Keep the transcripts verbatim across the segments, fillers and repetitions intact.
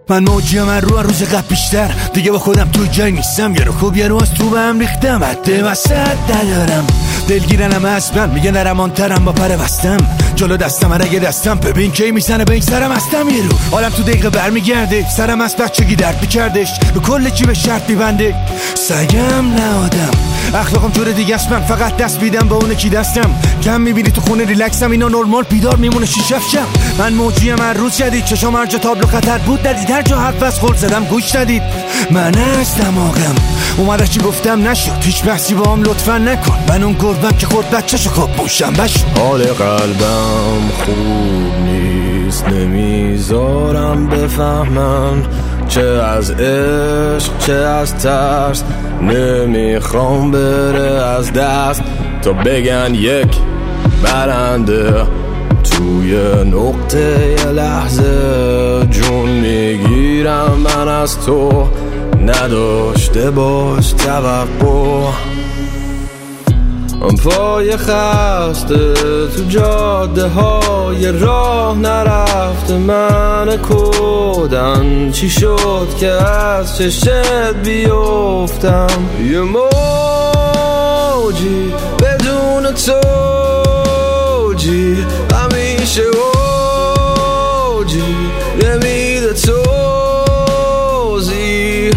من موجیم من رو روز قبل بیشتر دیگه با خودم تو جای نیستم. یه رو خوب یه رو از تو به هم ریختم، حده وسط ندارم. دلگیرنم از من میگه نرمانترم با پر بستم. جلو دستم هر اگه دستم ببین کی میزنه به این سرم هستم. یه رو حالم تو دقیقه برمیگرده، سرم از بچگی درد میکردش، رو کل چی به شرط میبنده. سگم نه آدم اخلاقم جور دیگه است، من فقط دست بیدم با اونه کی دستم. کم میبینی تو خونه ریلکسم، اینا نورمال بیدار میمونه شیشفشم. من موجیم هر روز جدید، چشام هر جا تابلو خطر بود ندید، هر جا حرف از خل زدم گوش ندید. من از دماغم اومده چی گفتم نشد، هیچ بحثی با هم لطفا نکن. من اون گربم که خورد بچه‌شو خواب موشم بشد. حال قلبم خوب نیست، نمیذارم بفهمن چه از عشق چه از ترس. نمیخوام بره از دست تا بگن یک برنده. توی نقطه یه لحظه جون میگیرم من از تو، نداشته باش توقع. پای خسته تو جاده های راه نرفته من کودن. چی شد که از چشت بیفتم؟ یه موجی بدون توجی، همیشه اوجی نمیده توزی.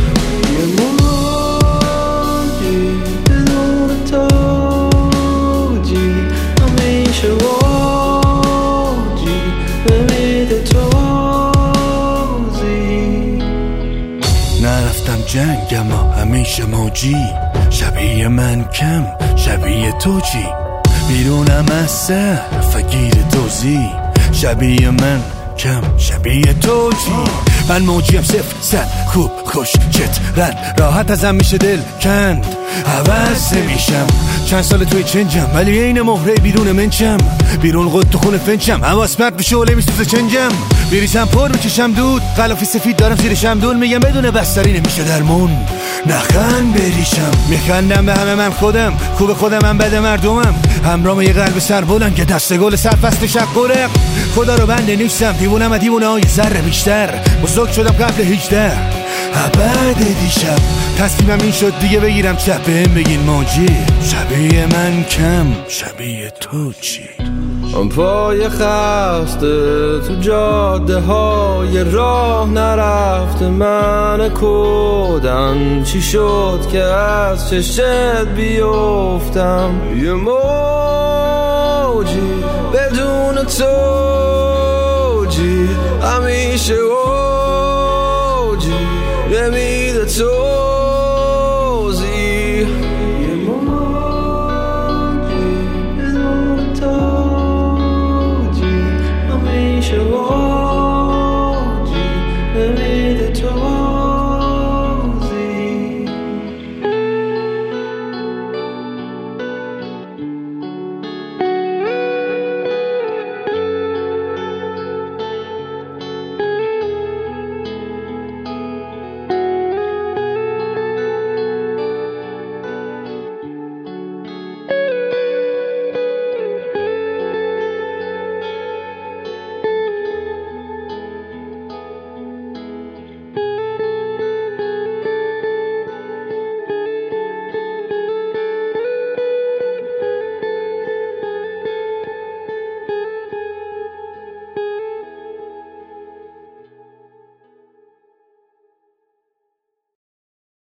نرفتم جنگ اما همیشه موجی، شبیه من کم شبیه تو چی. بیرونم از سر فقیر دوزی، شبیه من کم شبیه تو چی. من موجیم صفر صد خوب خوش چت رد، راحت ازم میشه دل کند عوض میشم. چند سال توی چنجم ولی این مهره بیرون منچم. بیرون قد تو خونه فنچم، حواس مرد به شعله میسوزه چنجم. بریزم پر میکشم دود، غلافی سفید دارم زیر شمدون. میگم بدون بستری نمیشه درمون، نخند بریشم. میخندم به همه من خودم، خوب خودم من بده مردمم. همرام یه قلب سر بلند که دست گل سر فست شب قرق. خدا رو بنده نیستم، دیوونم و دیوونه های ذره بیشتر. بزرگ شدم قبل هجده بعد دیشب تصمیمم این شد دیگه بگیرم چپ بهم بگین موجی، شبیه من کم شبیه تو چی. پای خسته تو جاده های راه نرفته من کودن. چی شد که از چشت بیفتم؟ یه موجی بدون توجی، همیشه اوجی نمیده تو